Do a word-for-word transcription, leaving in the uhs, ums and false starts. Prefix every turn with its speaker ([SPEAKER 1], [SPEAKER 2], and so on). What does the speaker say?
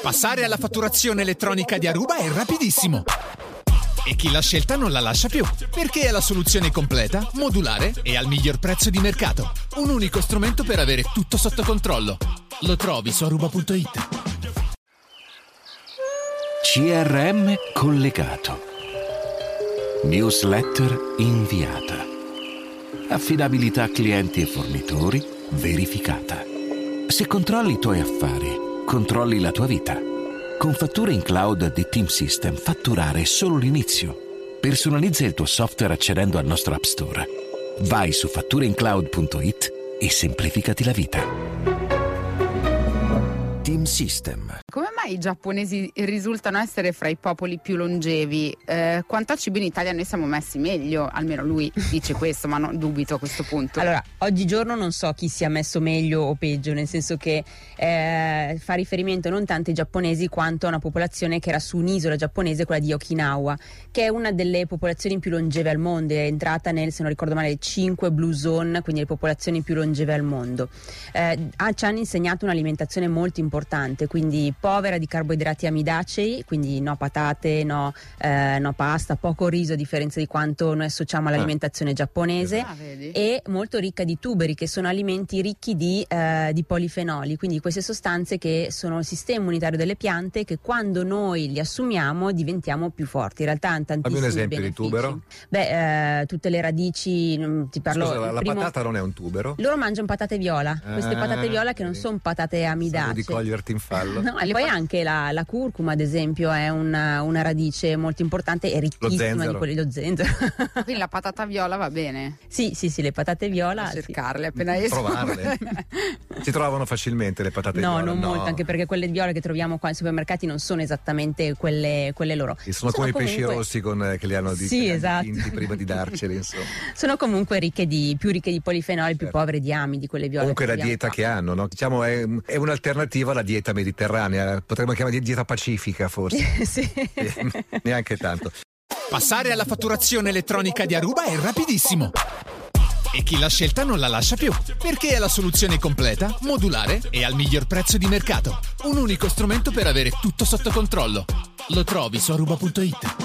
[SPEAKER 1] Passare alla fatturazione elettronica di Aruba è rapidissimo. E chi l'ha scelta non la lascia più, perché è la soluzione completa, modulare e al miglior prezzo di mercato. Un unico strumento per avere tutto sotto controllo. Lo trovi su aruba punto it.
[SPEAKER 2] C R M collegato. Newsletter inviata. Affidabilità clienti e fornitori verificata. Se controlli i tuoi affari, controlli la tua vita. Con fatture in cloud di Team System, fatturare è solo l'inizio. Personalizza il tuo software accedendo al nostro App Store. Vai su fatture in cloud punto it e semplificati la vita. Team System.
[SPEAKER 3] Come mai i giapponesi risultano essere fra i popoli più longevi? Eh, quanto a cibo in Italia noi siamo messi meglio, almeno lui dice questo, ma non dubito a questo punto.
[SPEAKER 4] Allora, oggigiorno non so chi sia messo meglio o peggio, nel senso che eh, fa riferimento non tanto ai giapponesi quanto a una popolazione che era su un'isola giapponese, quella di Okinawa, che è una delle popolazioni più longeve al mondo, è entrata nel, se non ricordo male, cinque Blue Zone, quindi le popolazioni più longeve al mondo. Eh, ah, ci hanno insegnato un'alimentazione molto importante, quindi povera di carboidrati amidacei, quindi no patate, no, eh, no pasta, poco riso, a differenza di quanto noi associamo all'alimentazione giapponese,
[SPEAKER 3] Ah, vedi?
[SPEAKER 4] e molto ricca di tuberi, che sono alimenti ricchi di, eh, di polifenoli, quindi queste sostanze che sono il sistema immunitario delle piante, che quando noi li assumiamo diventiamo più forti. In realtà hanno tantissimi
[SPEAKER 5] Fammi un esempio
[SPEAKER 4] benefici.
[SPEAKER 5] di tubero.
[SPEAKER 4] Beh, eh, tutte le radici, non- ti parlo
[SPEAKER 5] Scusa, la,
[SPEAKER 4] il
[SPEAKER 5] la
[SPEAKER 4] primo-
[SPEAKER 5] patata non è un tubero?
[SPEAKER 4] Loro mangiano patate viola, queste
[SPEAKER 5] Ah,
[SPEAKER 4] patate viola che non
[SPEAKER 5] vedi.
[SPEAKER 4] sono patate
[SPEAKER 5] Pensavo
[SPEAKER 4] amidacee.
[SPEAKER 5] di coglierti in fallo.
[SPEAKER 4] No, e poi anche la, la curcuma, ad esempio, è una, una radice molto importante e ricchissima
[SPEAKER 5] zenzero.
[SPEAKER 4] di quelli, lo zenzero.
[SPEAKER 3] Quindi la patata viola va bene
[SPEAKER 4] sì, sì, sì, le patate viola.
[SPEAKER 3] a
[SPEAKER 4] sì.
[SPEAKER 3] cercarle appena escono.
[SPEAKER 5] Provarle. Si trovano facilmente le patate
[SPEAKER 4] No,
[SPEAKER 5] viola?
[SPEAKER 4] non molto, anche perché quelle viole che troviamo qua ai supermercati non sono esattamente quelle, quelle loro.
[SPEAKER 5] E sono come i pesci
[SPEAKER 4] comunque-
[SPEAKER 5] rossi con, eh, che li hanno di,
[SPEAKER 4] Sì,
[SPEAKER 5] che li hanno
[SPEAKER 4] esatto.
[SPEAKER 5] dipinti prima di darceli, insomma.
[SPEAKER 4] Sono comunque ricche di, più ricche di polifenoli, più
[SPEAKER 5] Certo.
[SPEAKER 4] povere di amidi, quelle viole.
[SPEAKER 5] Comunque
[SPEAKER 4] che
[SPEAKER 5] la
[SPEAKER 4] troviamo
[SPEAKER 5] dieta
[SPEAKER 4] qua.
[SPEAKER 5] che hanno, no? Diciamo è, è un'alternativa alla dieta mediterranea, potremmo chiamare dieta pacifica forse.
[SPEAKER 4] Sì.
[SPEAKER 5] Eh, Neanche tanto.
[SPEAKER 1] Passare alla fatturazione elettronica di Aruba è rapidissimo. E chi l'ha scelta non la lascia più, perché è la soluzione completa, modulare e al miglior prezzo di mercato. Un unico strumento per avere tutto sotto controllo. Lo trovi su aruba punto it.